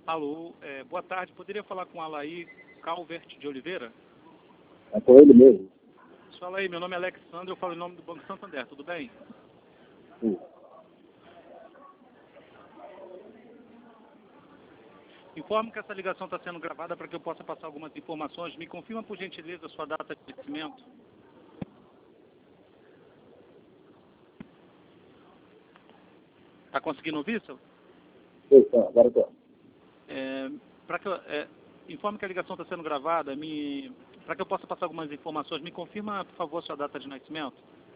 Alô, boa tarde. Poderia falar com Alaí Calvert de Oliveira? É com ele mesmo? Só Alaí, meu nome é Alexandre, eu falo em nome do Banco Santander, tudo bem? Sim. Informo que essa ligação está sendo gravada para que eu possa passar algumas informações. Me confirma, por gentileza, a sua data de nascimento. Está conseguindo ouvir, seu? Sim, tá, agora estou. Informe que a ligação está sendo gravada. Para que eu possa passar algumas informações, me confirma, por favor, a sua data de nascimento.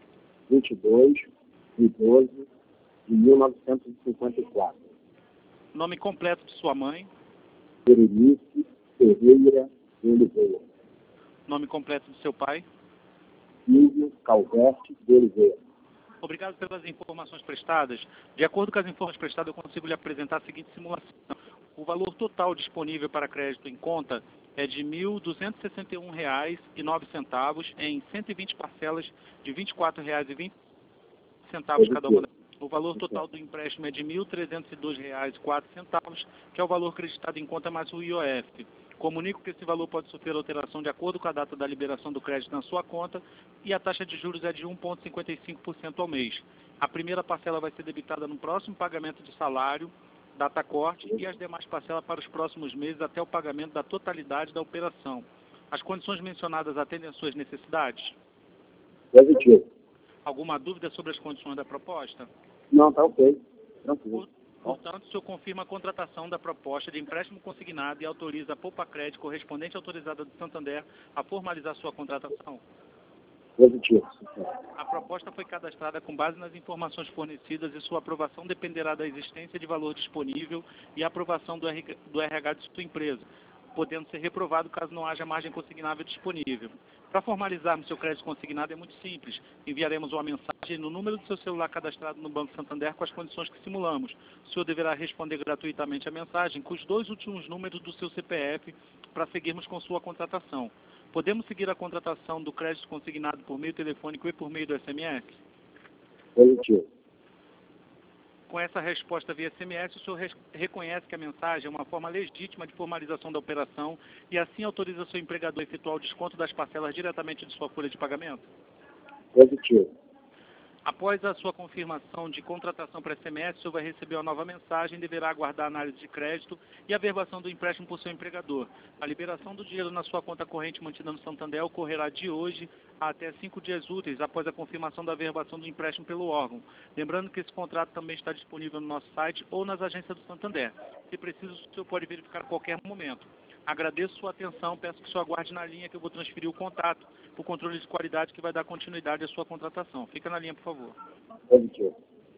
22/12 de 1954. Nome completo de sua mãe. Berenice Ferreira de Oliveira. Nome completo de seu pai. Silvio Calvert de Oliveira. Obrigado pelas informações prestadas. De acordo com as informações prestadas, eu consigo lhe apresentar a seguinte simulação. O valor total disponível para crédito em conta é de R$ 1.261,09 em 120 parcelas de R$ 24,20 cada uma. O valor total do empréstimo é de R$ 1.302,04, que é o valor creditado em conta mais o IOF. Comunico que esse valor pode sofrer alteração de acordo com a data da liberação do crédito na sua conta e a taxa de juros é de 1,55% ao mês. A primeira parcela vai ser debitada no próximo pagamento de salário, data corte, e as demais parcelas para os próximos meses até o pagamento da totalidade da operação. As condições mencionadas atendem às suas necessidades? Positivo. Alguma dúvida sobre as condições da proposta? Não, tá ok. Tranquilo. Portanto, o senhor confirma a contratação da proposta de empréstimo consignado e autoriza a Poupa Crédito correspondente autorizada do Santander a formalizar sua contratação? Positivo. A proposta foi cadastrada com base nas informações fornecidas e sua aprovação dependerá da existência de valor disponível e aprovação do RH de sua empresa, podendo ser reprovado caso não haja margem consignável disponível. Para formalizarmos seu crédito consignado é muito simples. Enviaremos uma mensagem no número do seu celular cadastrado no Banco Santander com as condições que simulamos. O senhor deverá responder gratuitamente a mensagem com os 2 últimos números do seu CPF para seguirmos com sua contratação. Podemos seguir a contratação do crédito consignado por meio telefônico e por meio do SMS? Positivo. Com essa resposta via SMS, o senhor reconhece que a mensagem é uma forma legítima de formalização da operação e assim autoriza seu empregador a efetuar o desconto das parcelas diretamente de sua folha de pagamento? Positivo. Após a sua confirmação de contratação por SMS, o senhor vai receber uma nova mensagem e deverá aguardar a análise de crédito e a averbação do empréstimo por seu empregador. A liberação do dinheiro na sua conta corrente mantida no Santander ocorrerá de hoje a até 5 dias úteis após a confirmação da averbação do empréstimo pelo órgão. Lembrando que esse contrato também está disponível no nosso site ou nas agências do Santander. Se preciso, o senhor pode verificar a qualquer momento. Agradeço sua atenção, peço que o senhor aguarde na linha que eu vou transferir o contato para o controle de qualidade que vai dar continuidade à sua contratação. Fica na linha, por favor. Positivo.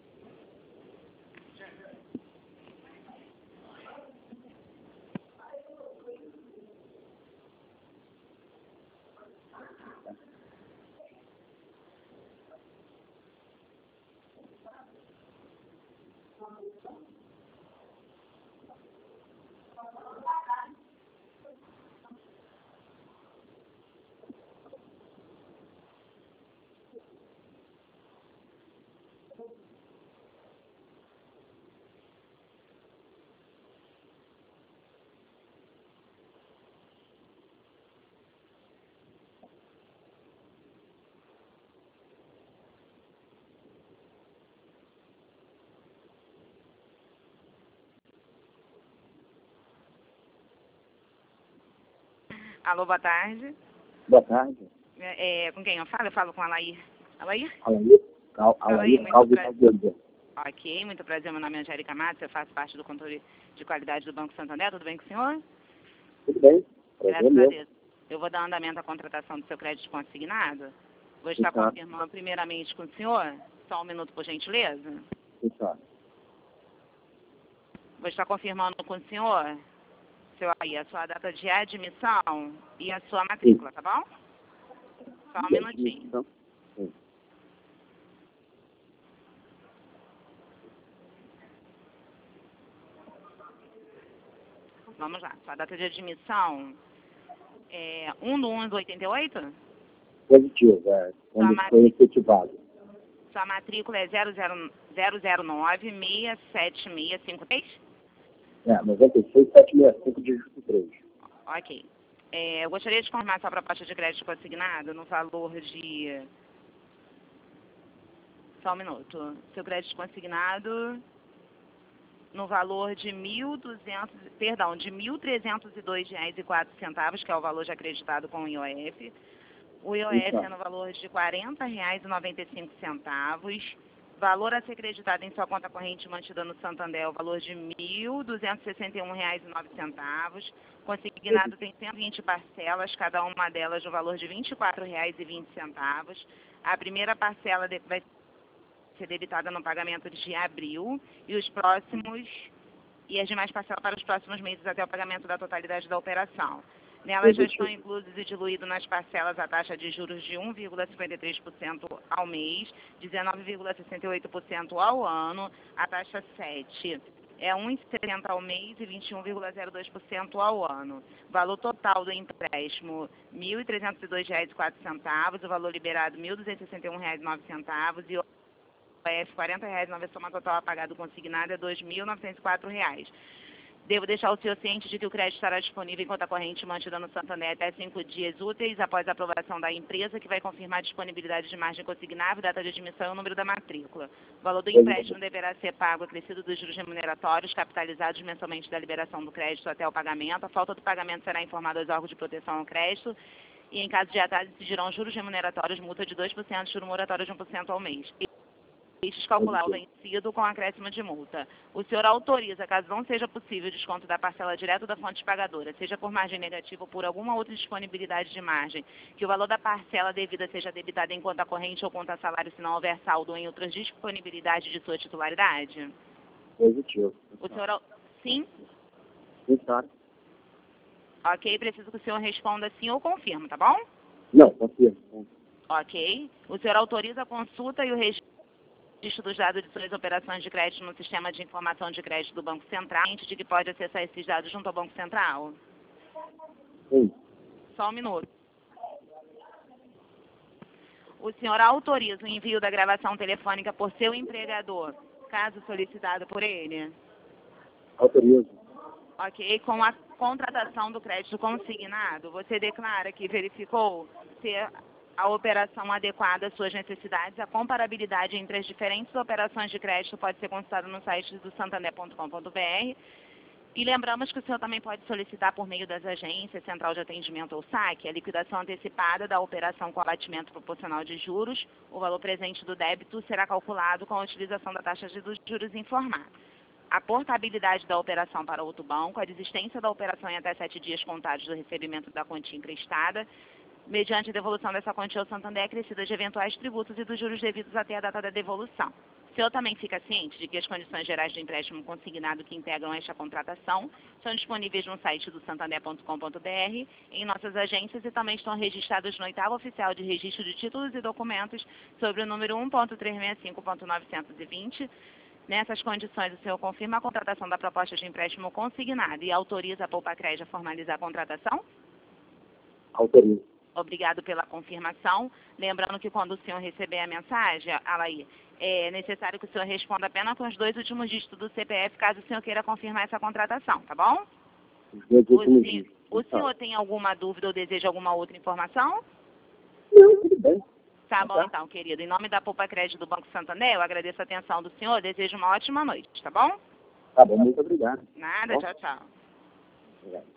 Alô, boa tarde. Boa tarde. Com quem eu falo? Eu falo com a Alaí. Alaí? Alaí Calvert de Oliveira. Ok, muito prazer. Meu nome é Angélica Matos, eu faço parte do controle de qualidade do Banco Santander. Tudo bem com o senhor? Tudo bem. Prazer Graças a meu. Deus. Eu vou dar andamento à contratação do seu crédito consignado. Vou estar Tá. confirmando primeiramente com o senhor. Só um minuto, por gentileza. Tá. Vou estar confirmando com o senhor, seu aí, a sua data de admissão e a sua matrícula, tá bom? Só um minutinho. Então, sim. Vamos lá. Sua data de admissão é 1/1/88? Positivo, quando foi efetivado. Sua matrícula é 009-67653? 96.765, dígito 3. Ok. Eu gostaria de confirmar sua proposta de crédito consignado no valor de... Só um minuto. Seu crédito consignado no valor de R$ 1.302,04, que é o valor já acreditado com o IOF. O IOF é no valor de R$ 40,95. Valor a ser acreditado em sua conta corrente mantida no Santander é o valor de R$ 1.261,09. Consignado tem 120 parcelas, cada uma delas no valor de R$ 24,20. A primeira parcela vai ser debitada no pagamento de abril e as demais parcelas para os próximos meses até o pagamento da totalidade da operação. Nelas já estão inclusos e diluídos nas parcelas a taxa de juros de 1,53% ao mês, 19,68% ao ano, a taxa 7 é 1,70% ao mês e 21,02% ao ano. Valor total do empréstimo, R$ 1.302,04, o valor liberado, R$ 1.261,09 e o IOF, R$ 40,09, a soma total apagado consignada é R$ 2.904. Devo deixar o senhor ciente de que o crédito estará disponível em conta corrente mantida no Santander até 5 dias úteis após a aprovação da empresa, que vai confirmar a disponibilidade de margem consignável, data de admissão e o número da matrícula. O valor do empréstimo deverá ser pago acrescido dos juros remuneratórios, capitalizados mensalmente da liberação do crédito até o pagamento. A falta do pagamento será informada aos órgãos de proteção ao crédito e, em caso de atraso, exigirão juros remuneratórios, multa de 2% e juro moratório de 1% ao mês. Calcular o vencido com acréscimo de multa. O senhor autoriza, caso não seja possível o desconto da parcela direto da fonte pagadora, seja por margem negativa ou por alguma outra disponibilidade de margem, que o valor da parcela devida seja debitado em conta corrente ou conta salário, se não houver saldo ou em outras disponibilidades de sua titularidade? Positivo. O senhor... Sim? Sim, claro. Ok, preciso que o senhor responda sim ou confirma, tá bom? Não, confirmo. Ok. O senhor autoriza a consulta e o registro dos dados de suas operações de crédito no sistema de informação de crédito do Banco Central, de que pode acessar esses dados junto ao Banco Central? Sim. Só um minuto. O senhor autoriza o envio da gravação telefônica por seu empregador, caso solicitado por ele? Autorizo. Ok. Com a contratação do crédito consignado, você declara que verificou ser a operação adequada às suas necessidades. A comparabilidade entre as diferentes operações de crédito pode ser consultada no site do santander.com.br. E lembramos que o senhor também pode solicitar por meio das agências, Central de Atendimento ou SAC, a liquidação antecipada da operação com abatimento proporcional de juros. O valor presente do débito será calculado com a utilização da taxa de juros informada. A portabilidade da operação para outro banco, a desistência da operação em até 7 dias contados do recebimento da quantia emprestada, mediante a devolução dessa quantia ao Santander acrescida de eventuais tributos e dos juros devidos até a data da devolução. O senhor também fica ciente de que as condições gerais do empréstimo consignado que integram esta contratação são disponíveis no site do santander.com.br, em nossas agências e também estão registrados no 8º Oficial de Registro de Títulos e Documentos sobre o número 1.365.920. Nessas condições, o senhor confirma a contratação da proposta de empréstimo consignado e autoriza a Poupa-Crédito a formalizar a contratação? Autorizo. Obrigado pela confirmação. Lembrando que quando o senhor receber a mensagem, Alaí, é necessário que o senhor responda apenas com os 2 últimos dígitos do CPF, caso o senhor queira confirmar essa contratação, tá bom? O senhor tem alguma dúvida ou deseja alguma outra informação? Não, tudo bem. Tá bom, então, querido. Em nome da Poupa Crédito do Banco Santander, eu agradeço a atenção do senhor, desejo uma ótima noite, tá bom? Tá bom, muito obrigado. Nada, tchau, tchau. Obrigado.